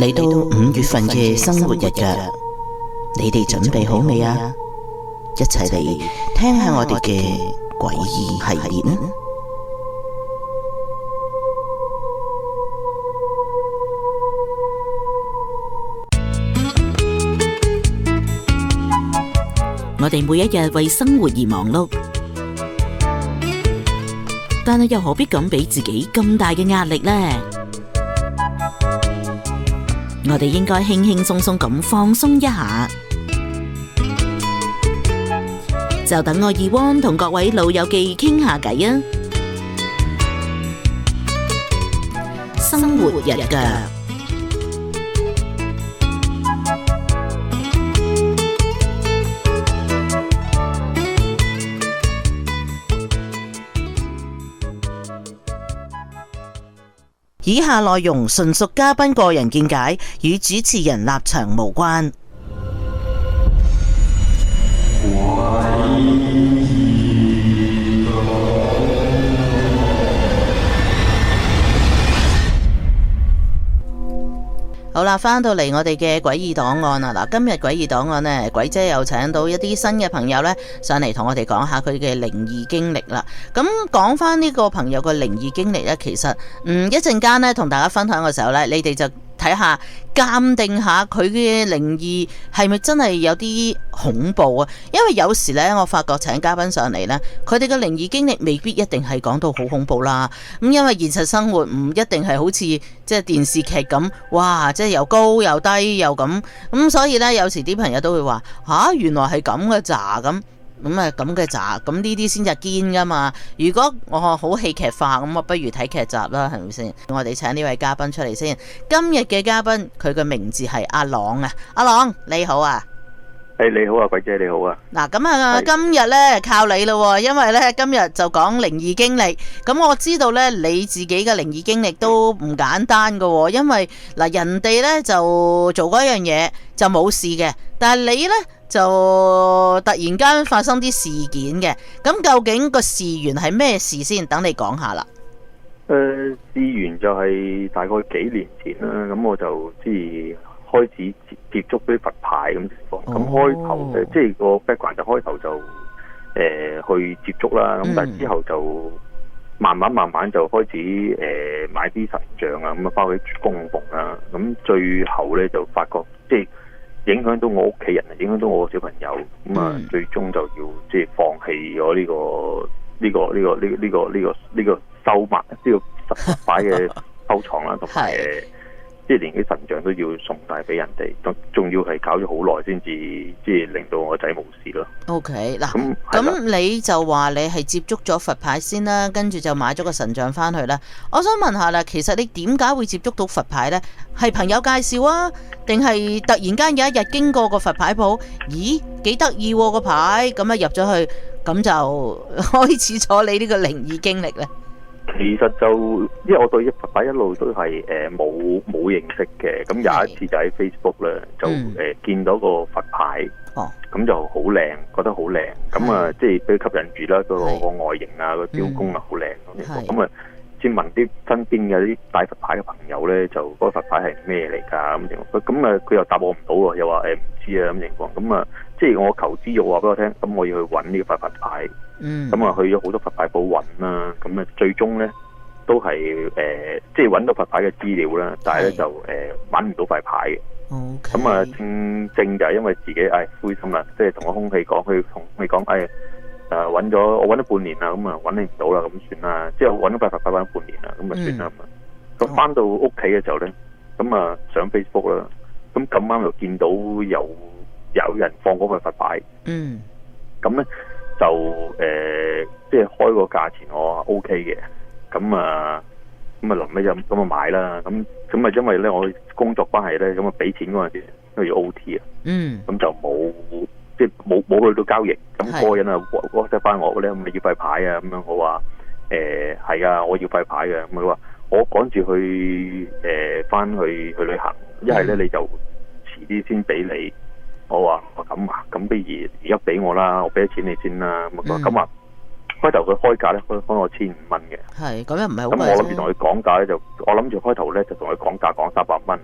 嚟到5月份嘅生活日記，你哋準備好未啊？一齊嚟聽下我哋嘅詭異系列啦！我哋每一日為生活而忙碌，但係又何必咁俾自己咁大嘅壓力呢？我哋應該輕輕鬆鬆咁放鬆一下，就等我Yvonne同各位老友記傾下偈啊！生活日記。以下內容純屬嘉賓個人見解，與主持人立場無關。好啦，翻到嚟我哋嘅詭異檔案啦。嗱，今日詭異檔案呢，鬼姐又請到一啲新嘅朋友呢上嚟同我哋講下佢嘅靈異經歷啦。咁講翻呢個朋友嘅靈異經歷呢，其實一陣間呢同大家分享嘅時候呢，你哋就睇下鑑定下佢嘅靈異係咪真係有啲恐怖啊？因為有時呢，我發覺請嘉賓上嚟呢，佢哋嘅靈異經歷未必一定係講到好恐怖啦。咁因為現實生活唔一定係好似即係電視劇咁，哇！即係又高又低又咁，所以呢，有時啲朋友都會話原來係咁嘅咋咁。咁嘅咋，咁呢啲先至堅噶嘛。如果我好戲劇化，咁我不如睇劇集啦，係咪先？我哋請呢位嘉賓出嚟先。今日嘅嘉賓，佢嘅名字係阿朗啊。阿朗你好啊。 你好啊，鬼姐你好啊。 嗱，咁啊，今日呢靠你咯，因為呢今日就講靈異經歷。咁我知道呢你自己嘅靈異經歷都唔簡單噶，因為嗱人哋呢就做嗰樣嘢就冇事嘅，但係你呢就突然間發生啲事件嘅。咁究竟個事源係咩事先？等你講下啦。 事源就係大概幾年前啦，咁我就即係開始接觸啲佛牌咁情況。咁開頭即係個 background 就開頭就去接觸啦。咁但係之後就慢慢就開始買啲神像啊，咁啊翻去供奉啦。咁最後咧就發覺即係影響到我屋企人，影響到我個小朋友，咁啊最終就要即係放棄咗呢個收物呢個佛牌嘅收藏啦，同埋即係連啲神像都要送晒俾人哋，仲要係搞咗好耐先至即係令到我個仔冇事咯。 OK， 嗱，咁你就話你係接觸咗佛牌先啦，跟住就買咗個神像翻去啦。我想問下啦，其實你點解會接觸到佛牌呢？係朋友介紹啊，定係突然間有一日經過個佛牌鋪，咦，幾得意個牌，咁啊入咗去，咁就開始咗你呢個靈異經歷呢？ 其實就因為我對佛牌一路都係冇認識嘅，咁有一次就喺 Facebook 咧就見到個佛牌，咁就好靚，覺得好靚，咁啊即係俾佢吸引住啦，個外形啊，個雕工啊好靚咁啊先問啲身邊嘅啲帶佛牌嘅朋友咧，就嗰個佛牌係咩嚟㗎咁啊佢又答我唔到喎，又話唔知啊咁情況，咁啊即係我求知欲話俾我聽，咁我要去揾呢個佛牌。咁啊去咗好多佛牌鋪揾啦，咁啊最終咧都係即係揾到佛牌嘅資料啦，但係咧就揾唔到塊牌嘅。咁啊正就係因為自己灰心啦，即係同個空氣講，佢同空氣講我揾咗半年啦，咁啊揾你唔到啦，咁算啦，即係揾咗塊佛牌揾咗半年啦，咁啊算啦咁翻到屋企嘅時候咧，咁啊上 Facebook 啦，咁咁啱又見到有人放嗰塊佛牌，咁咧。就即係開個價錢我 OK 嘅，咁啊臨尾就咁啊買啦，咁啊因為咧我工作關係咧，咁啊俾錢嗰陣時都要 OT 啊，咁就冇即係冇去到交易，咁嗰個人啊 WhatsApp 翻我咧，咁你要塊牌啊，咁樣我話係啊，我要塊牌嘅，咁佢話我趕住去翻去旅行，一係咧你就遲啲先俾你。我話咁啊，咁不如而家俾我啦，我俾咗錢你先啦。咁啊，開頭佢開價咧，開我1500蚊嘅。係，咁又唔係好貴啫。咁我諗住同佢講價咧，我諗住開頭咧就同佢講價講300蚊，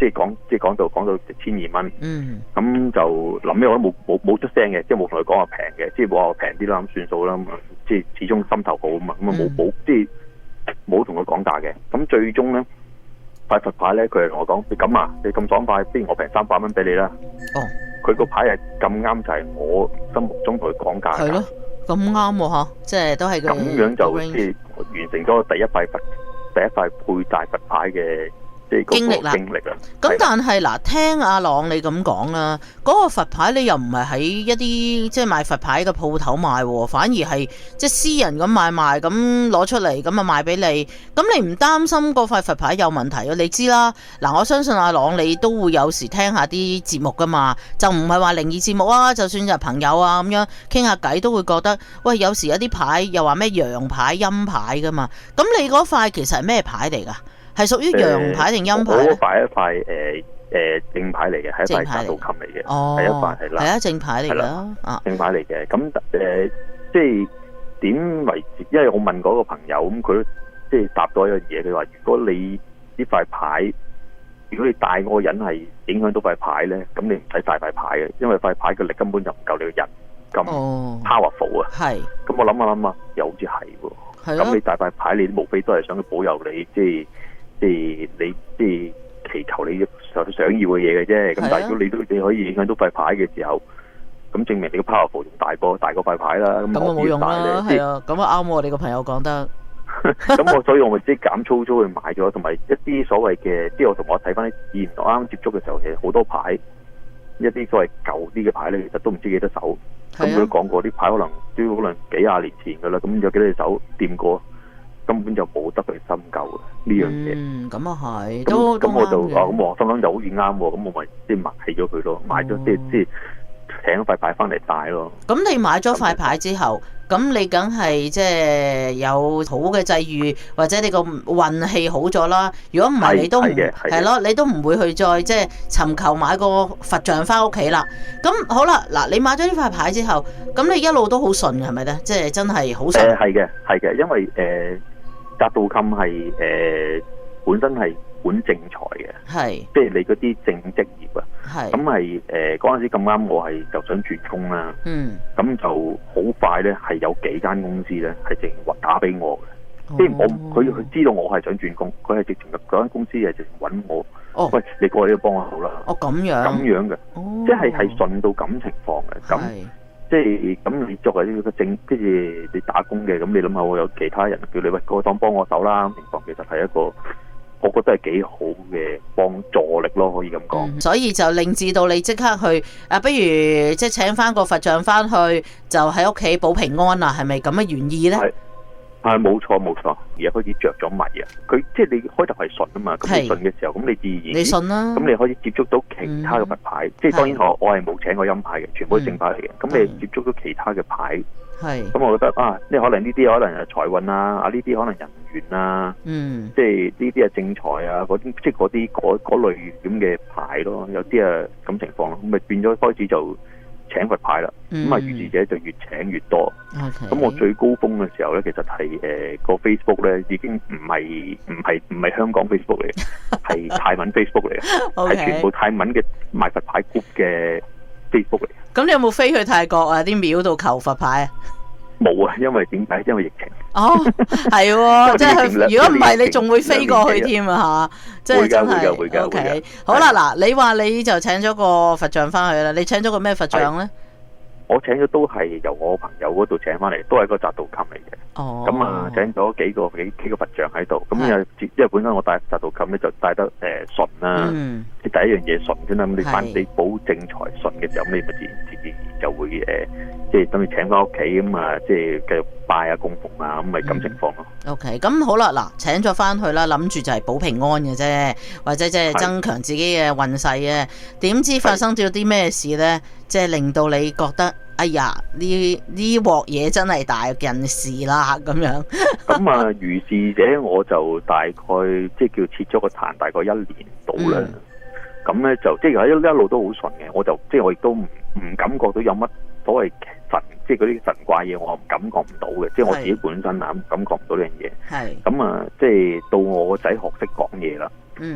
即係講到12,000蚊，咁就諗咩我都冇出聲嘅，即係冇同佢講話平嘅，即係話平啲啦，咁算數啦，咁即係始終心頭好啊嘛，咁啊冇即係冇同佢講價嘅，咁最終咧塊佛牌咧，佢係同我講，你咁啊，你咁爽快，不如我平300蚊俾你啦。哦，佢個牌係咁啱，就係我心目中同佢講價。係咯， 咁啱喎嚇，即係都係咁樣就即係完成咗第一塊佩戴佛牌嘅。經歷啦， 咁但係嗱，聽阿朗你咁講啦，嗰個佛牌你又唔係喺一啲即係賣佛牌嘅鋪頭賣，反而係即係私人咁買賣咁攞出嚟咁啊賣俾你，咁你唔擔心嗰塊佛牌有問題啊？你知啦，嗱，我相信阿朗你都會有時聽下啲節目噶嘛，就唔係話靈異節目啊，就算係朋友啊咁樣傾下偈都會覺得，喂，有時有啲牌又話咩陽牌陰牌噶嘛，咁你嗰塊其實係咩牌嚟噶？係屬於陽牌定陰牌咧？ 我塊一塊正牌嚟嘅，係一塊雜道琴嚟嘅，係一塊係啦， 係啊，正牌嚟啦， 正牌嚟嘅。咁即係點為之？因為我問嗰個朋友，咁佢即係答咗一樣嘢，佢話如果你呢塊牌，如果你戴嗰個人係影響到塊牌咧，咁你唔使戴塊牌嘅，因為塊牌嘅力根本就唔夠你個人咁 powerful 啊。係。咁我諗下，又好似係喎。咁你戴塊牌，你無非都係想去保佑你，即係祈求你想要嘅嘢嘅啫。咁但係如果你可以影響到塊牌嘅時候，咁證明你個 powerful 仲大過塊牌啦。咁我冇用啦，係啊，咁啊啱我哋個朋友講得。 咁所以我咪即係減粗去買咗，同埋一啲所謂嘅，即係我同我睇翻啲以前我啱啱接觸嘅時候，其實好多牌，一啲所謂舊啲嘅牌咧，其實都唔知幾多手。咁佢都講過啲牌可能幾廿年前噶啦，咁有幾多隻手掂過？根本就冇得佢深究嘅呢樣嘢。咁啊係，咁我就咁我心諗就好似啱喎，咁我咪即係買咗佢咯，買咗即係請塊牌翻嚟戴咯。 咁你買咗塊牌之後，咁你梗係即係有好嘅際遇，或者你個運氣好咗啦。如果唔係，你都唔係咯，你都唔會去再即係尋求買個佛像翻屋企啦。咁好啦，嗱，你買咗呢塊牌之後，咁你一路都好順嘅係咪咧？即係真係好順。 係嘅，因為雜道琴係本身係管正財嘅，即係你嗰啲正職業啊。咁係嗰陣時咁啱，我係就想轉工啦。咁就好快咧，係有幾間公司咧係直情打俾我嘅，即係佢知道我係想轉工，佢係直情嗰間公司係直情揾我。喂，你過嚟幫我好啦。咁樣嘅，即係順到咁情況嘅。咁即係咁，你作為呢個正，跟住你打工嘅，咁你諗下，我有其他人叫你喂，過當幫我手啦。情況其實係一個，我覺得係幾好嘅幫助力咯，可以咁講。所以就令至到你即刻去不如即係請翻個佛像翻去，就喺屋企保平安啦，係咪咁嘅原意咧？ 係冇錯，而家開始着咗迷啊！佢即係你開頭係順啊嘛，咁你順嘅時候，咁你自然你順啦，咁你可以接觸到其他嘅佛牌，即係當然我係冇請過陰牌嘅，全部都正牌嚟嘅。咁你接觸到其他嘅牌，咁我覺得即係可能呢啲可能係財運啊，呢啲可能人緣啊，即係呢啲係正財啊，嗰啲即係嗰類咁嘅牌咯。有啲咁情況咯，咁咪變咗開始就請佛牌啦，咁如是者就越請越多。咁我最高峰嘅時候咧，其實係個 Facebook 咧已經唔係香港 Facebook 嚟嘅，係泰文 Facebook 嚟嘅，係全部泰文嘅賣佛牌 group 嘅 Facebook 嚟嘅。 咁你有冇飛去泰國啊？啲廟度求佛牌啊？ 冇啊，因為點解？因為疫情。 係喎，即係如果唔係，你仲會飛過去添啊嚇！即係真係。 會㗎。 OK，好啦，嗱，你話你就請咗個佛像翻去啦，你請咗個咩佛像咧？ 我請咗都係由我朋友嗰度請翻嚟，都係個雜道琴嚟嘅。咁請咗幾個佛像喺度。咁因為本身我帶雜道琴咧就帶得順啦，即係第一樣嘢順先啦。咁你保正財順嘅時候，咁你咪自然就會即係等你請翻屋企咁啊，即係繼續拜啊供奉啊，咁咪咁情況咯。 OK， 咁好啦，嗱，請咗翻去啦，諗住就係保平安嘅啫，或者即係增強自己嘅運勢啊。點知發生咗啲咩事咧？即係令到你覺得，哎呀，呢鑊嘢真係大件事啦咁樣。 咁如是者我就大概即係叫切咗個壇，大概1年到啦。咁咧就即係一路都好順嘅，我就即係我亦都唔感覺到有乜所謂神，即係嗰啲神怪嘢，我感覺唔到嘅。即係我自己本身感覺唔到呢樣嘢。咁即係到我個仔學識講嘢啦。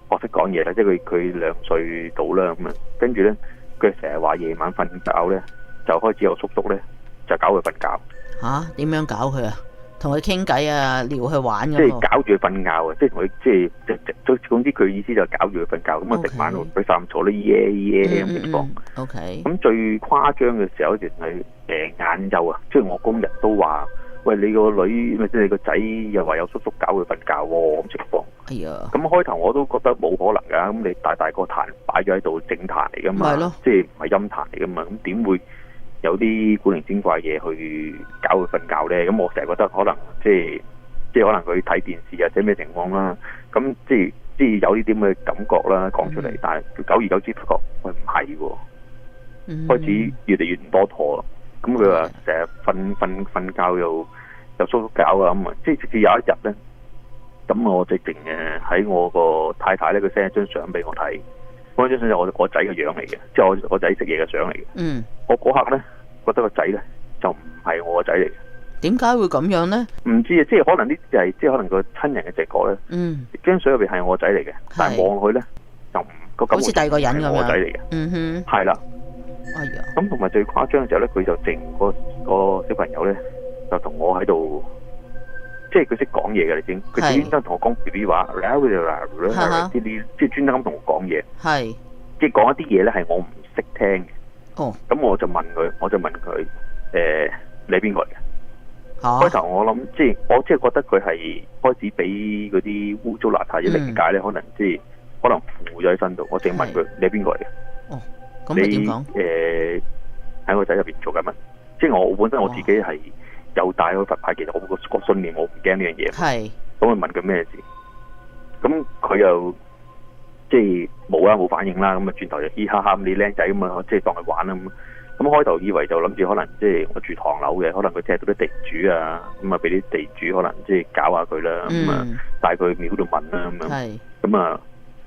學識講嘢啦，即係佢2歲到啦咁啊，跟住咧佢成日話夜晚瞓覺咧就開始有叔叔咧就搞佢瞓覺。 吓？點樣搞佢啊？同佢傾偈啊，撩佢玩咁。 即係搞住佢瞓覺啊！即係同佢即係總之佢意思就搞住佢瞓覺。咁啊，成晚佢三坐咧耶咁情況。 OK。 咁最誇張嘅時候就係晏晝啊！即係我工人都話：喂，你個女即係你個仔又話有叔叔搞佢瞓覺喎咁情況。 哎呀！ 咁開頭我都覺得冇可能㗎。咁你大個壇擺咗喺度正壇嚟㗎嘛？ 係咯。 即係唔係陰壇嚟㗎嘛？咁點會有啲古靈精怪嘢去搞佢瞓覺咧？咁我成日覺得可能即係可能佢睇電視或者咩情況啦。咁即係有呢啲咁嘅感覺啦，講出嚟。但係久而久之發覺，喂唔係喎，開始越嚟越唔多妥咯。咁佢話成日瞓覺又叔叔搞啊咁啊！即係直至有一日咧，咁我直情喺我個太太咧，佢 send 一張相俾我睇。嗰張相就我仔嘅樣嚟嘅，即係我仔食嘢嘅相嚟嘅。我嗰刻咧覺得個仔咧就唔係我個仔嚟嘅。點解會咁樣咧？ 唔知啊，即係可能呢就係即係可能個親人嘅直覺咧。張相入邊係我個仔嚟嘅，但係望落去咧就個感覺好似第二個人咁樣。我個仔嚟嘅。係啦。哎呀！咁同埋最誇張嘅時候咧，佢就淨個小朋友咧就同我喺度。即係佢識講嘢嘅，你知佢專登同我講 B B 話，啲即係專登咁同我講嘢，即係講一啲嘢咧係我唔識聽嘅。咁我就問佢，你係邊個嚟嘅？開頭我諗我即係覺得佢係開始俾嗰啲污糟邋遢嘅靈界咧，可能附咗喺身度。我淨係問佢，你係邊個嚟嘅？ 咁你點講？ 喺我仔入邊做緊乜？即係我本身我自己係。又帶佢佛牌，其實我個信念我唔驚呢樣嘢。咁我問佢咩事，咁佢又即係冇反應啦。咁啊轉頭就嘻哈哈咁，你僆仔咁啊，即係當佢玩啦咁。咁開頭以為就諗住可能即係我住唐樓嘅，可能佢踢到啲地主啊，咁啊俾啲地主可能即係搞下佢啦。咁啊帶佢廟度問啦咁樣。咁啊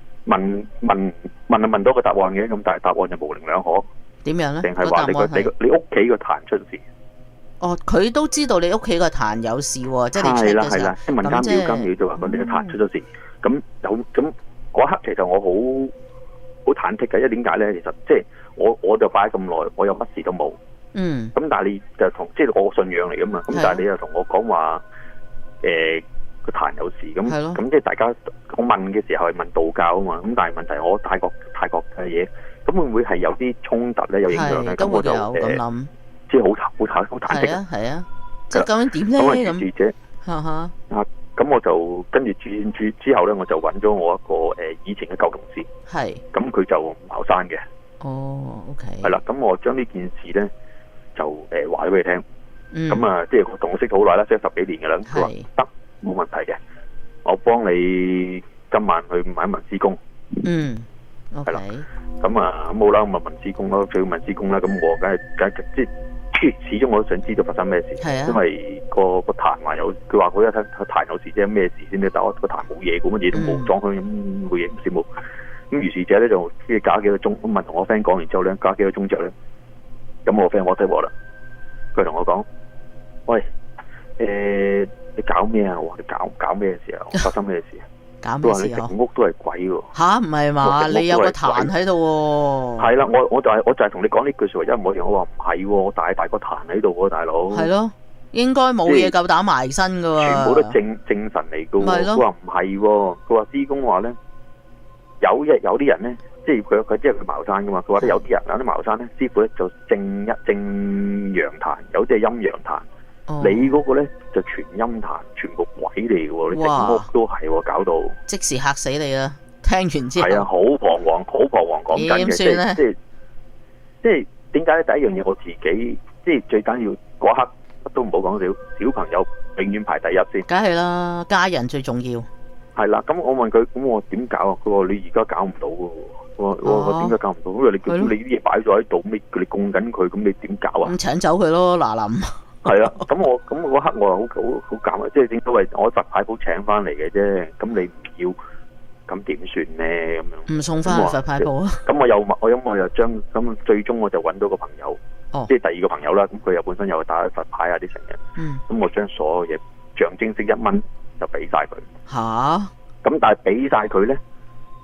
問到個答案嘅，咁但係答案就模棱兩可。 點樣咧？ 定係話你屋企個壇出事？ 佢都知道你屋企個壇有事喎，即係你 check 嘅時候。 即係民間廟就話你個壇出咗事。咁嗰刻其實我好忐忑嘅，因為點解咧？其實即係我就擺咁耐，我又乜事都冇。咁但係你就同即係我個信仰嚟噶嘛？咁但係你又同我講話個壇有事咁即係大家我問嘅時候係問道教啊嘛。咁但係問題我泰國嘅嘢，咁會唔會係有啲衝突咧？有影響咧？咁我就咁諗。即係好忐忑。 係啊，即係究竟點咧咁？ 咁我就跟住轉之後咧，我就揾咗我一個以前嘅舊同事。咁佢就唔後生嘅。 OK。 係啦，咁我將呢件事咧就話咗俾佢聽。咁啊，即係我同我識好耐啦，識咗10幾年嘅啦。佢話得，冇問題嘅，我幫你今晚去問一問師公。係啦。咁啊，咁好啦，咁啊問師公咯，佢問師公啦。咁我梗係即係。始終我都想知道發生咩事，因為個壇話有，佢話佢一睇壇有事啫，咩事先咧？但我個壇冇嘢，乜嘢都冇，裝香冇嘢，唔知冇。咁如是者咧就即係隔幾個鐘，咁問同我 friend 講完之後咧，隔幾個鐘之後咧，咁我 friend 我睇我啦，佢同我講：喂，你搞咩啊？我話你搞咩事啊？發生咩事啊？ 佢話你成屋都係鬼喎！ 吓，唔係嘛？你有個壇喺度喎。係啦，我就係同你講呢句說話，一模一樣。我話唔係喎，我大個壇喺度喎，大佬。係咯，應該冇嘢夠膽埋身噶喎。 全部都正神嚟噶喎。佢話唔係喎，佢話師公話咧，有啲人咧，即係佢即係佢茅山噶嘛。佢話有啲人有啲茅山咧，師傅咧就正陽壇，有啲係陰陽壇。你嗰個咧就全陰壇，全部鬼嚟嘅喎，你整屋都係喎，搞到即時嚇死你啦！聽完之後係啊，好彷徨講緊嘅，即係點解咧？第一樣嘢我自己即係最緊要嗰刻乜都唔好講少，小朋友永遠排第一先。 梗係啦，家人最重要。 係啦，咁我問佢，咁我點搞啊？佢話你而家搞唔到嘅喎。我點解搞唔到？因為你啲嘢擺咗喺度，咩佢哋供緊佢，咁你點搞啊？ 咁請走佢咯，嗱臨。 係啦，咁嗰刻我係好尷尬，即係正所謂我佛牌鋪請翻嚟嘅啫，咁你唔要，咁點算咧？咁樣唔送翻去佛牌鋪啊？ 咁我又將咁最終我就揾到個朋友，即係第二個朋友啦。咁佢又本身又打佛牌啊啲成日，咁我將所有嘢象徵式1蚊就俾晒佢。 吓？ 咁但係俾晒佢咧，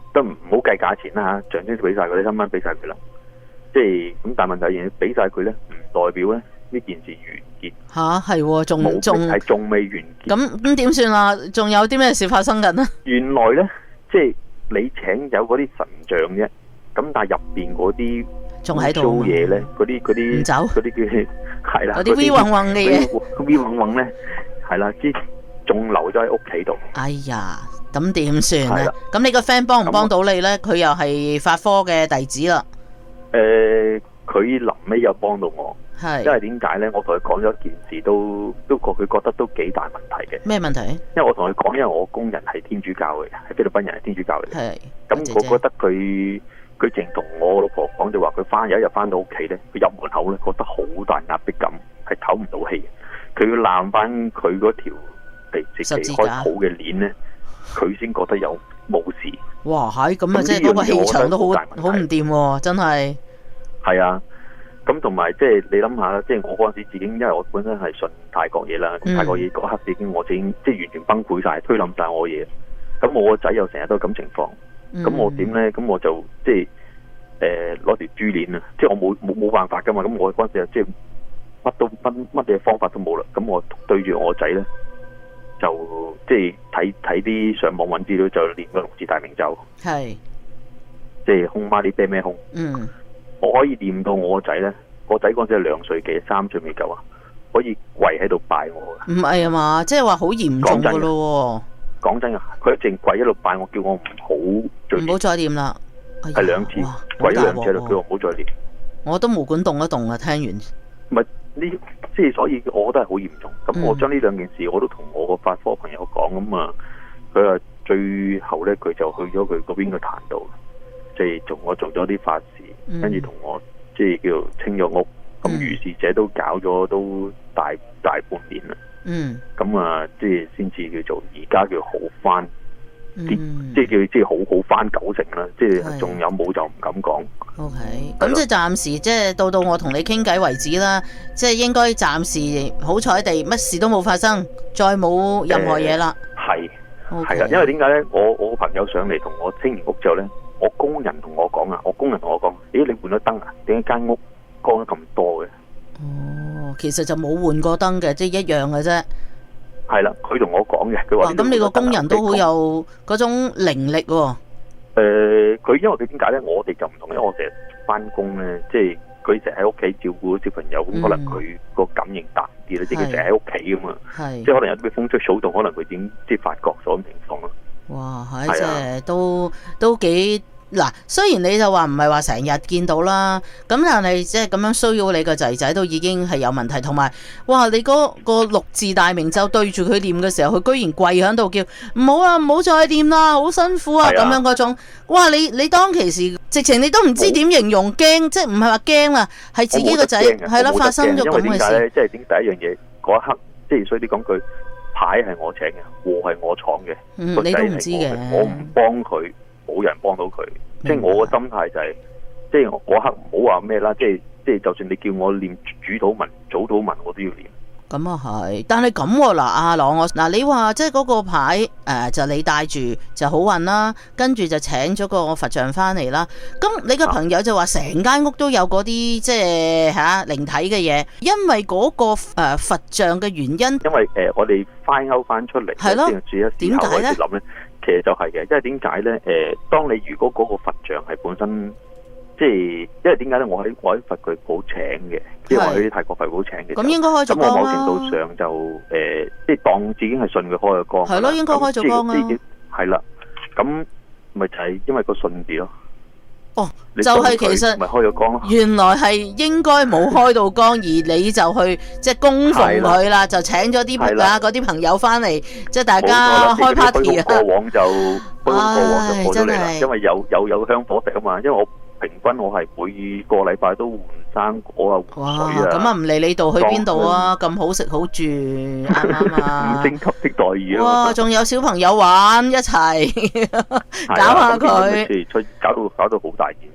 都唔好計價錢啦嚇，象徵俾晒佢，啲新蚊俾晒佢啦。即係咁，但係問題係俾晒佢咧，唔代表咧呢件事完結嚇，係仲未完結。 咁點算啊？仲有啲咩事發生緊啊？ 原來咧，即係你請有嗰啲神像啫，咁但係入邊嗰啲仲喺度做嘢咧，嗰啲唔走， 嗰啲叫係啦， 嗰啲 V 混混嘅嘢 ，V 混混咧係啦，啲仲留咗喺屋企度。 哎呀，咁點算咧？咁你個 friend 幫唔幫到你咧？佢又係法科嘅弟子啦。 佢臨尾又幫到我， 係因為點解咧？我同佢講咗一件事，都佢覺得都幾大問題嘅。 咩問題？ 因為我同佢講，因為我工人係天主教嘅，係菲律賓人，係天主教嘅。 係咁，我覺得佢淨同我老婆講就話，佢有一日翻到屋企咧，佢入門口咧覺得好大壓迫感，係唞唔到氣。佢要攬翻佢嗰條直期開泡嘅鏈咧，佢先覺得冇事。 哇，係咁啊！即係嗰個氣場都好唔掂喎，真係。 係啊，咁同埋即係你諗下啦，即係我嗰陣時自己，因為我本身係信泰國嘢啦，泰國嘢嗰刻我已經即係完全崩潰晒，推冧晒我嘢。咁我個仔又成日都咁情況，咁我點咧？咁我就即係攞條珠鏈啊！即係我冇辦法噶嘛。咁我嗰陣時即係乜嘢方法都冇啦。咁我對住我仔咧，就即係睇啲上網揾資料，就練個六字大明咒。係，即係空媽啲啤咩空。我可以念到我個仔咧，我仔嗰陣時係2歲幾，3歲未夠啊，可以跪喺度拜我噶。唔係啊嘛，即係話好嚴重噶咯。講真啊，佢一直跪喺度拜我，叫我唔好再念啦。係2次，跪咗2次啦，叫我唔好再念。我都毛管動一動啊！聽完，唔係呢，即係所以我覺得係好嚴重。咁我將呢2件事，我都同我個法科朋友講咁啊，佢話最後咧，佢就去咗佢嗰邊嘅壇度，即係同我做咗啲法事。跟住同我即係叫清咗屋，咁如是者都搞咗都大半年啦。咁啊，即係先至叫做而家叫好翻，即係叫好翻90%啦。即係仲有冇就唔敢講。OK，咁即係暫時即係到我同你傾偈為止啦。即係應該暫時好彩地乜事都冇發生，再冇任何嘢啦。係啦，因為點解咧？我個朋友上嚟同我清完屋之後咧。我工人同我講，咦，你換咗燈啊？點解間屋光得咁多嘅？哦，其實就冇換過燈嘅，即係一樣嘅啫。係啦，佢同我講嘅，佢話咁你個工人都好有嗰種靈力喎。佢因為佢點解咧？我哋就唔同，因為我成日翻工咧，即係佢成日喺屋企照顧小朋友，咁可能佢個感應大啲咧，即係佢成日喺屋企噶嘛，即係可能有啲風吹草動，可能佢點即係發覺咗咁情況咯。哇，係即係都幾嗱，雖然你就話唔係話成日見到啦，咁但係即係咁樣騷擾你個仔仔都已經係有問題，同埋哇，你嗰個6字大明咒對住佢念嘅時候，佢居然跪喺度叫唔好啊，唔好再念啦，好辛苦啊咁樣嗰種，哇！你當其時直情你都唔知點形容驚，即係唔係話驚啦，係自己個仔係咯發生咗咁嘅事。即係點第一樣嘢嗰一刻，即係所以你講句。牌係我請嘅，禍係我闖嘅，你都唔知嘅。我唔幫佢，冇人幫到佢。即係我個心態就係，即係我嗰刻唔好話咩啦。即係，就算你叫我念主禱文、早禱文，我都要念。咁啊係，但係咁嗱，阿朗你話即係嗰個牌就你帶住就好運啦，跟住就請咗個佛像翻嚟啦。咁你個朋友就話成間屋都有嗰啲即係靈體嘅嘢，因為嗰個佛像嘅原因，因為我哋翻勾翻出嚟，係咯，點解咧？諗咧，其實就係嘅，因為點解咧？當你如果嗰個佛像係本身。即係，因為點解咧？我喺佛具鋪請嘅，即係我喺泰國佛鋪請嘅。咁應該開咗光啦。咁我某程度上就即係當自己係信佢開咗光。係咯，應該開咗光啦。係啦，咁咪就係因為個信字咯。哦，就係其實咪開咗光咯。原來係應該冇開到光，而你就去即係供奉佢啦，就請咗啲嗰啲朋友翻嚟，即係大家開 party 啊。過往就過咗嚟啦，因為有香火食啊嘛，因為我。平均我係每個禮拜都換生果啊，換水啊。咁啊唔理你度去邊度啊？咁好食好住，啱啱啊？五星級的待遇啊！哇，仲有小朋友玩一齊，搞下佢，搞到好大件。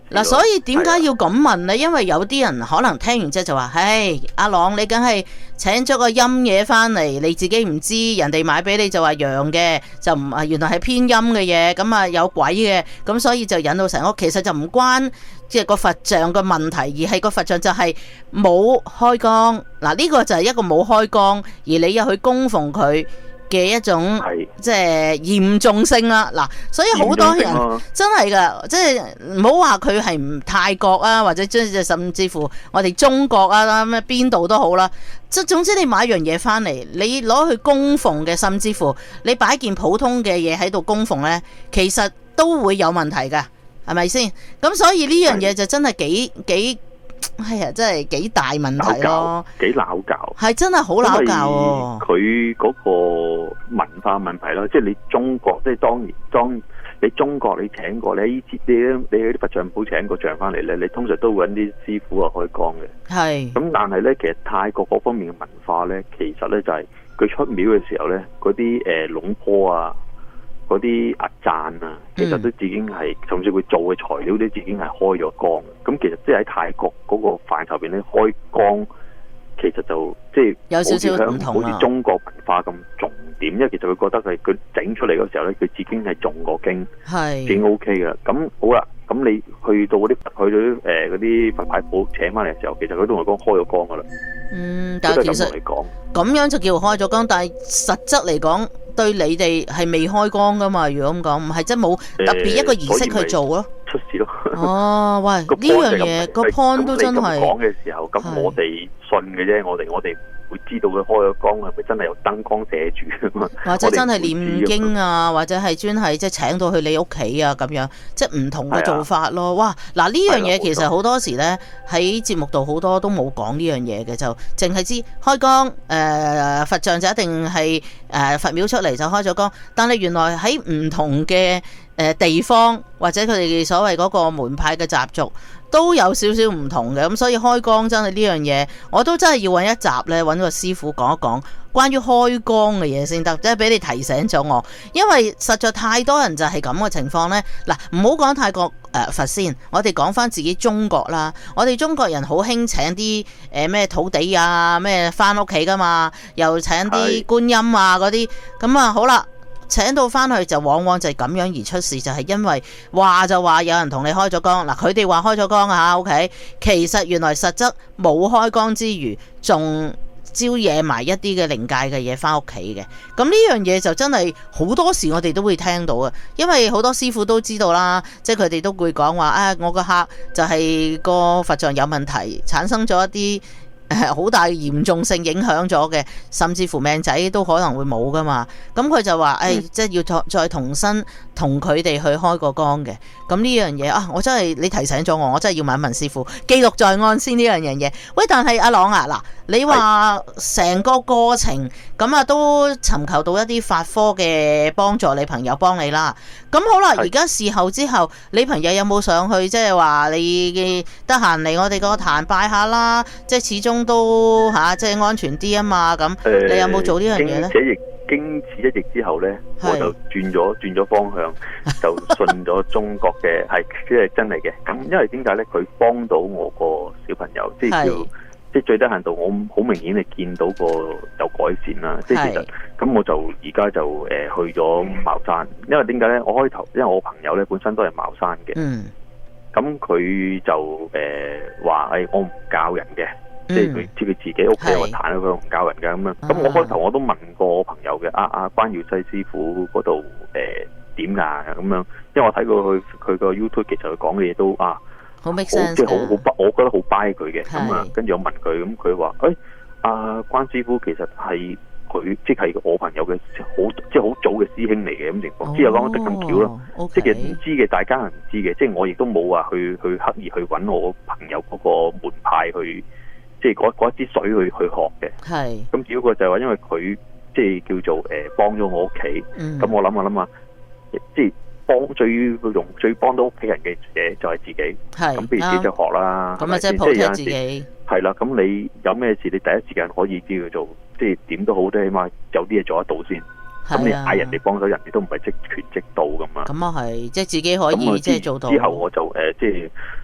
嗱，所以點解要咁問呢？因為有啲人可能聽完之後就話：唉，阿朗你梗係請咗個陰嘢翻嚟，你自己唔知，人哋買俾你就話陽嘅，就唔係原來係偏陰嘅嘢，咁啊有鬼嘅，咁所以就引到成屋。其實就唔關即係個佛像嘅問題，而係個佛像就係冇開光。嗱，呢個就係一個冇開光，而你又去供奉佢嘅一種即係嚴重性啦。嗱，所以好多人真係噶，即係唔好話佢係唔泰國啊，或者甚至乎我哋中國啊，咩邊度都好啦。即係總之你買樣嘢翻嚟，你攞去供奉嘅，甚至乎你擺件普通嘅嘢喺度供奉呢，其實都會有問題噶，係咪先？咁所以呢樣嘢就真係幾係啊，真係幾大問題咯， 幾拗交， 係真係好拗交喎。 佢嗰個文化問題咯，即係你中國，即係當你中國你請過你啲佛像鋪請個像翻嚟咧，你通常都會揾啲師傅啊開光嘅。係。咁但係咧，其實泰國嗰方面嘅文化咧，其實咧就係佢出廟嘅時候咧，嗰啲龍婆啊，嗰啲阿贊啊，其實都已經係，甚至會做嘅材料都已經係開咗光。咁其實即係喺泰國嗰個範疇入邊咧，開光其實就即係有少少唔同，好似中國文化咁重點。因為其實佢覺得佢整出嚟嗰時候咧，佢已經係誦過經，已經 OK 嘅。咁好啦，咁你去到嗰啲佛牌鋪請翻嚟嘅時候，其實佢都同我講開咗光噶啦。 但係其實咁樣就叫開咗光，但係實質嚟講，對你哋係未開光噶嘛？如果咁講，唔係即係冇特別一個儀式去做咯。出事咯！哦，喂，呢樣嘢個 point 都真係講嘅時候，咁我哋信嘅啫，我哋會知道佢開咗光係咪真係有燈光射住啊？ 或者真係念經啊，或者係專係即係請到去你屋企啊咁樣，即係唔同嘅做法咯。哇！嗱，呢樣嘢其實好多時咧喺節目度好多都冇講呢樣嘢嘅，就淨係知開光佛像就一定係佛廟出嚟就開咗光，但係原來喺唔同嘅地方或者佢哋所謂嗰個門派嘅習俗都有少少唔同嘅，咁所以開光真係呢樣嘢，我都真係要揾一集呢，揾個師傅講一講關於開光嘅嘢先得，即係俾你提醒咗我，因為實在太多人就係咁嘅情況呢。嗱，唔好講泰國佛先，我哋講翻自己中國啦，我哋中國人好興請啲咩土地啊咩翻屋企噶嘛，又請啲觀音啊嗰啲，咁啊好啦。請到翻去就往往就係咁樣而出事，就係因為話就話有人同你開咗光，嗱佢哋話開咗光啊 OK， 其實原來實質冇開光之餘，仲招惹埋一啲嘅靈界嘅嘢翻屋企嘅，咁呢樣嘢就真係好多時我哋都會聽到啊，因為好多師傅都知道啦，即係佢哋都會講話我個客就係個佛像有問題，產生咗一啲好大嚴重性影響咗嘅，甚至乎命仔都可能會冇噶嘛。咁佢就話即係要再重新同佢哋去開個光嘅。咁呢樣嘢啊，我真係你提醒咗我真係要問一問師傅，記錄在案先呢樣嘢。喂，但係阿朗啊，嗱，你話成個過程咁啊，都尋求到一啲法科嘅幫助，你朋友幫你啦。咁好啦，而家事後之後，你朋友有冇上去即係話你得閒嚟我哋個壇拜下啦？即係始終都即係安全啲啊嘛。咁你有冇做呢樣嘢呢？ 經此一役之後呢，我就轉咗方向，就信咗中國嘅係即係真係嘅。咁因為點解呢？佢幫到我個小朋友，即係即係最低限度，我好明顯係見到個有改善啦。即係其實咁，我就而家就去咗茅山。因為點解呢？我開頭因為我朋友呢本身都係茅山嘅，咁佢就話我唔教人嘅。即係佢知佢自己屋企有個壇，佢唔教人㗎咁樣。咁我開頭我都問過我朋友嘅關耀西師傅嗰度點㗎咁樣，因為我睇過佢個 YouTube， 其實佢講嘅嘢都好 make sense， 即係好我覺得好 buy 佢嘅。咁啊，跟住我問佢，咁佢話關師傅其實係佢即係我朋友嘅即係好早嘅師兄嚟嘅咁情況。之後講得咁巧咯，即係唔知嘅，大家係唔知嘅。即係我亦都冇話去刻意去揾我朋友嗰個門派去。即係嗰一支水去學嘅，咁只不過就係話，因為佢即係叫做幫咗我屋企，咁我諗下，即係最幫到屋企人嘅嘢就係自己，咁不如自己就學啦， 咁即係普通自己， 係啦，咁你有咩事，你第一時間可以叫佢做，即係點都好，都起碼有啲嘢做得到先。咁你嗌人哋幫手，人哋都唔係即權即到噶嘛。 咁啊係，即係自己可以即係做到。 之後我就即係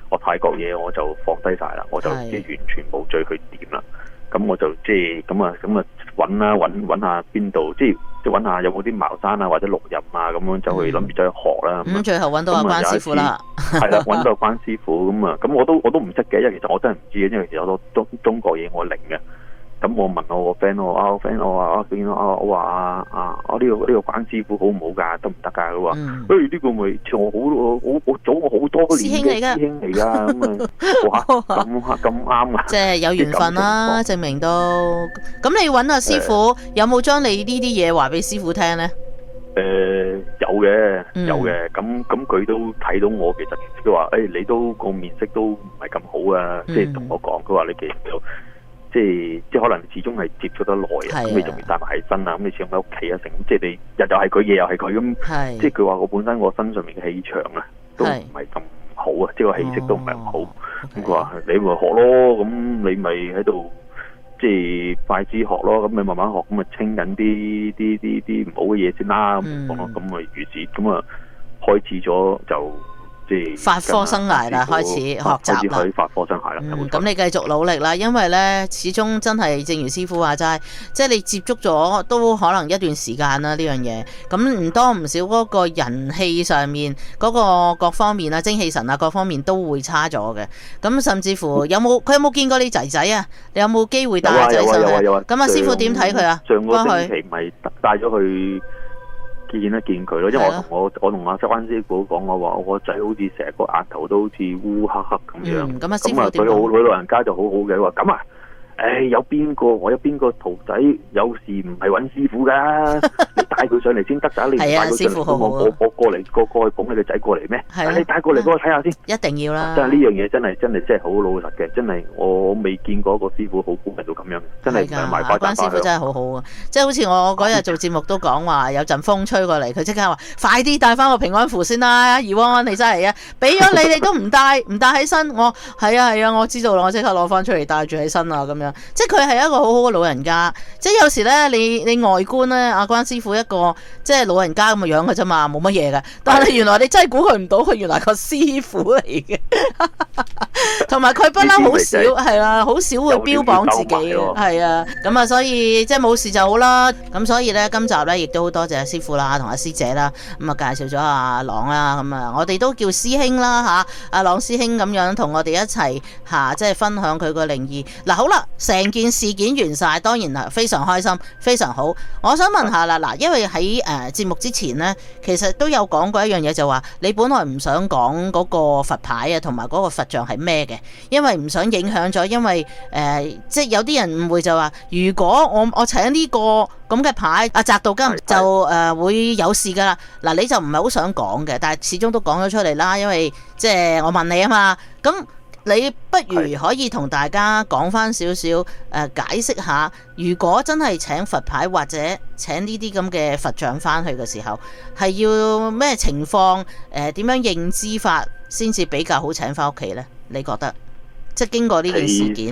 學泰國嘢我就放低晒啦，我就即係完全冇再去掂啦。咁我就即係咁啊揾下邊度，即係揾下有冇啲茅山啊或者錄音啊咁樣走去諗住走去學啦。 咁最後揾到阿關師傅啦， 係啦，揾到關師傅咁啊，咁我都唔識嘅，因為其實我真係唔知嘅，因為其實好多中國嘢我零嘅。咁我問我個 friend， 我話呢個關師傅好唔好㗎？得唔得㗎？佢話呢個咪我早我好多年嘅師兄嚟㗎，咁啊哇咁啱啊！ 即係有緣分啦，證明到。咁你揾阿師傅有冇將你呢啲嘢話俾師傅聽咧？ 有嘅，咁佢都睇到我，其實佢話你都個面色都唔係咁好啊，即係同我講，佢話你其實即係可能始終係接觸得耐啊，咁你仲要帶埋喺身啊，咁你始終喺屋企啊，成即係你日又係佢，夜又係佢咁，即係佢話我本身我身上面嘅氣場啊，都唔係咁好啊，即係個氣息都唔係咁好。咁佢話你咪學咯，咁你咪喺度即係快啲學咯，咁你慢慢學，咁咪清緊啲唔好嘅嘢先啦，咁講咯，咁咪如是，咁啊開始咗就。 法科生涯啦，開始學習啦， 法科生涯啦。 咁你繼續努力啦，因為呢始終真係正如師傅話齋，即係你接觸咗都可能一段時間啦呢樣嘢，咁唔多唔少嗰個人氣上面嗰個各方面啊，精氣神啊各方面都會差咗嘅。咁甚至乎佢有冇見過你仔仔啊？你有冇機會帶仔上去？咁阿師傅點睇佢啊？ 上個星期咪帶咗去見一見佢咯，因為我同阿關師傅講，我話我個仔好似成個額頭都好似烏黑黑咁樣。 咁啊，師傅點講？ 佢老人家就好好嘅，佢話咁啊，我有邊個徒仔有事唔係揾師傅噶，你帶佢上嚟先得㗎，你唔帶佢上嚟， 師傅好好我過去捧你個仔過嚟咩？你帶過嚟俾我睇下先。 一定要啦！ 真係呢樣嘢真係好老實嘅，真係我未見過一個師傅好高明到咁樣，真係賣花讚花香。關師傅真係好好啊！即係好似我嗰日做節目都講話，有陣風吹過嚟，佢即刻話：快啲帶翻個平安符先啦！怡安你真係啊，俾咗你都唔帶起身，我係啊，我知道啦，我即刻攞翻出嚟帶住起身啊咁樣。即係佢係一個好好嘅老人家，即係有時咧，你外觀咧，阿關師傅一個即係老人家咁嘅樣嘅啫嘛，冇乜嘢嘅。但係原來你真係估佢唔到，佢原來係個師傅嚟嘅，同埋佢不嬲好少係啦，好少會標榜自己嘅，係啊。咁啊，所以即係冇事就好啦。咁所以咧，今集咧亦都好多謝阿師傅啦，同阿師姐啦，咁啊介紹咗阿朗啦，咁啊我哋都叫師兄啦吓，阿朗師兄咁樣同我哋一齊吓，即係分享佢個靈異。嗱好啦。成件事件完晒，當然係非常開心，非常好。我想問下啦，嗱，因為喺節目之前呢，其實都有講過一樣嘢，就話你本來唔想講嗰個佛牌啊，同埋嗰個佛像係咩嘅，因為唔想影響咗，因為即係有啲人誤會就話，如果我請呢個咁嘅牌，阿澤道金就會有事噶啦。嗱，你就唔係好想講嘅，但係始終都講咗出嚟啦，因為即係我問你啊嘛，咁。你不如可以同大家講翻少少解釋下，如果真係請佛牌或者請呢啲咁嘅佛像翻去嘅時候，係要咩情況？點樣認知法先至比較好請翻屋企呢？你覺得？即係經過呢件事件，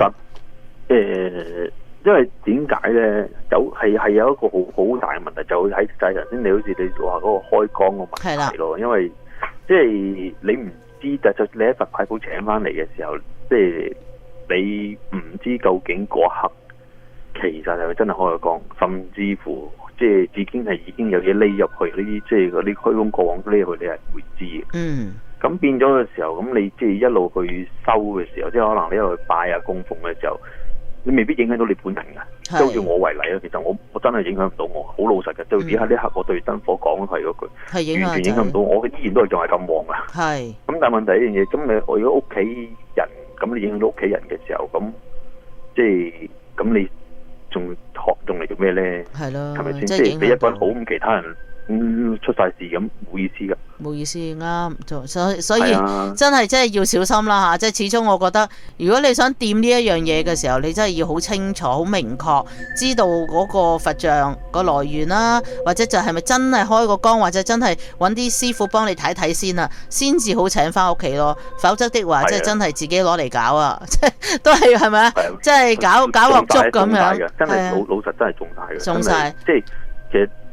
因為點解呢？係有一個好大嘅問題，就喺頭先你好似你話嗰個開光嘅問題咯，因為即係你唔。就你喺佛牌鋪請翻嚟嘅時候，即係你唔知究竟嗰刻其實係咪真係開咗光，甚至乎即係已經有嘢匿入去呢啲，即係嗰啲開光過往匿入去，你係唔會知嘅。咁變咗嘅時候，咁你即係一路去收嘅時候，即係可能你一路去拜啊供奉嘅時候，你未必影響到你本人㗎。即係好似我為例啊，其實我真係影響唔到我，好老實嘅。到而家呢刻，我對燈火講係嗰句，完全影響唔到我，依然都係仲係咁旺啊。係。咁但係問題一樣嘢，咁我如果屋企人，咁你影響到屋企人嘅時候，咁即係咁你仲嚟做咩咧？係咯，係咪先？即係你一個人好，咁其他人出晒事咁，冇意思㗎。冇意思，啱，所以真係要小心啦嚇！即係始終我覺得，如果你想掂呢一樣嘢嘅時候，你真係要好清楚、好明確，知道嗰個佛像個來源啦，或者就係咪真係開個光，或者真係揾啲師傅幫你睇睇先啊，先至好請翻屋企咯。否則的話，即係真係自己攞嚟搞啊！即係都係咪啊？即係搞鑊粥咁樣。真係老實真係中晒嘅。中晒。即係其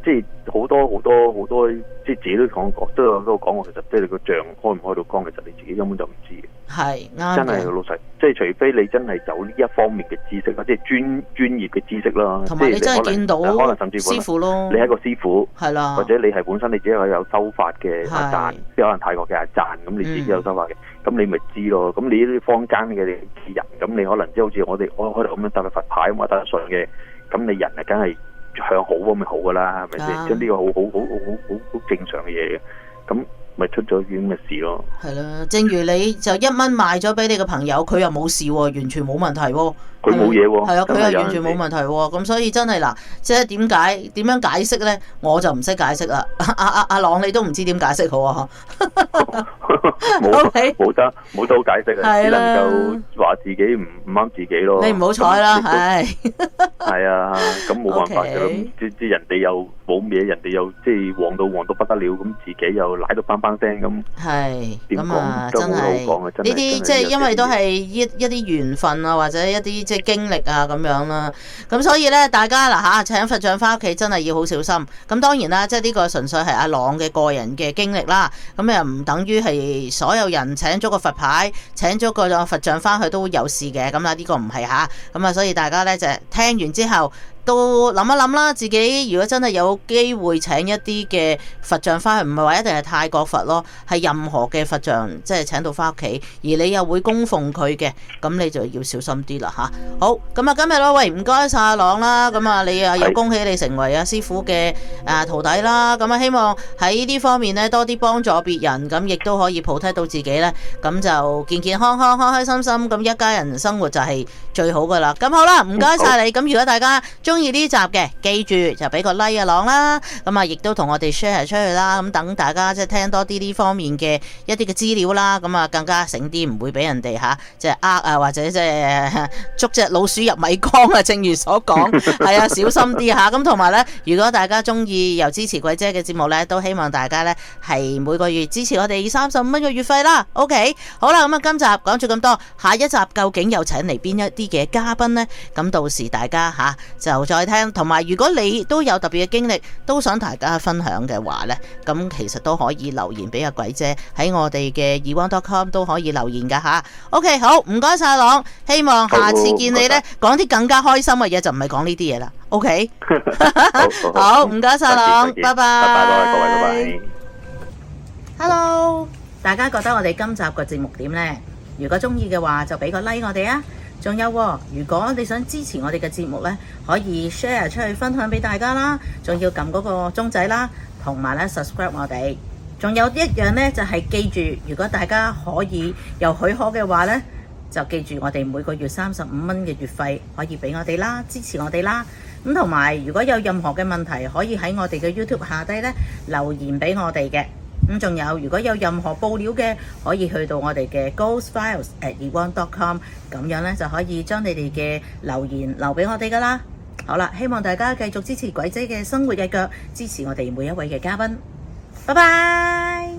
即係好多，即係自己都講過，都有講過，其實即係你個帳開唔開到光，其實你自己根本就唔知嘅。 係啱， 真係老實，即係除非你真係有呢一方面嘅知識啦，即係專業嘅知識啦， 同埋你真係見到可能甚至乎師傅咯， 你係個師傅係啦， 或者你係本身你自己有修法嘅阿贊，即係可能泰國嘅阿贊，咁你自己有修法嘅，咁你咪知咯。咁你呢啲坊間嘅人，咁你可能即係好似我開頭咁樣搭個佛牌咁啊，搭得順嘅，咁你人啊梗係向好咁咪好噶啦，係咪先？即係呢個好正常嘅嘢嘅，咁咪出咗啲咁嘅事咯。 係啦，正如你就1蚊賣咗俾你個朋友，佢又冇事喎，完全冇問題喎。 佢冇嘢喎。係啊，佢又完全冇問題喎。咁所以真係嗱，即係點樣解釋咧？我就唔識解釋啦。阿朗你都唔知點解釋好啊？ 冇得好解釋啊，只能夠話自己唔啱自己咯。 你唔好彩啦，係。 係啊，咁冇辦法㗎啦。即人哋又冇嘢，人哋又即係旺到不得了，咁自己又賴到砰砰聲咁。係。咁啊，真係呢啲即係因為都係一啲緣分啊，或者一啲即係經歷啊咁樣啦。咁所以咧，大家嗱嚇請佛像翻屋企真係要好小心。咁當然啦，即係呢個純粹係阿朗嘅個人嘅經歷啦。咁又唔等於係所有人請咗個佛牌、請咗個佛像翻去都會有事嘅。咁啊，呢個唔係嚇。咁啊，所以大家咧就聽完之後都諗一諗啦，自己如果真係有機會請一啲嘅佛像翻去，唔係話一定係泰國佛咯，係任何嘅佛像，即係請到翻屋企，而你又會供奉佢嘅，咁你就要小心啲啦嚇。好，咁啊今日咯，喂，唔該晒阿朗啦，咁啊你啊又恭喜你成為阿師傅嘅徒弟啦，咁啊希望喺呢方面咧多啲幫助別人，咁亦都可以普體到自己咧，咁就健健康康、開開心心，咁一家人生活就係最好噶啦。咁好啦，唔該晒你。咁如果大家中意呢集嘅，記住就俾個 like 阿朗啦，咁啊亦都同我哋 share 出去啦，咁等大家即係聽多啲呢方面嘅一啲嘅資料啦，咁啊更加醒啲，唔會俾人哋即係啊或者即係捉隻老鼠入米缸啊，正如所講，係啊，小心啲嚇。咁同埋咧，如果大家中意又支持鬼姐嘅節目咧，都希望大家咧係每個月支持我哋35蚊嘅月費啦。OK， 好啦，咁啊今集講咗咁多，下一集究竟又請嚟邊一啲嘅嘉賓呢？咁到時大家就再聽，同埋如果你都有特別嘅經歷，都想大家分享嘅話呢，咁其實都可以留言俾阿鬼姐喺我哋嘅 eone.com 都可以留言噶吓。OK， 好，唔該晒朗，希望下次見你呢講啲更加開心嘅嘢，就唔係講呢啲嘢啦。OK， 好，唔該晒朗，拜拜， 各位，拜拜。 Hello， 大家覺得我哋今集嘅節目點呢？如果中意嘅話，就俾個 like 我哋啊！仲有，如果你想支持我哋嘅節目呢，可以 share 出去分享俾大家啦，仲要撳嗰個鐘仔啦，同埋咧 subscribe 我哋。仲有一樣呢，就係記住，如果大家可以有許可嘅話呢，就記住我哋每個月35蚊嘅月費可以俾我哋啦，支持我哋啦。咁同埋如果有任何嘅問題，可以喺我哋嘅 YouTube 下低呢留言俾我哋嘅。咁仲有，如果有任何報料嘅，可以去到我哋嘅 ghostfiles@eone.com， 咁樣咧就可以將你哋嘅留言留俾我哋噶啦。好啦，希望大家繼續支持鬼姐嘅生活日腳，支持我哋每一位嘅嘉賓。拜拜。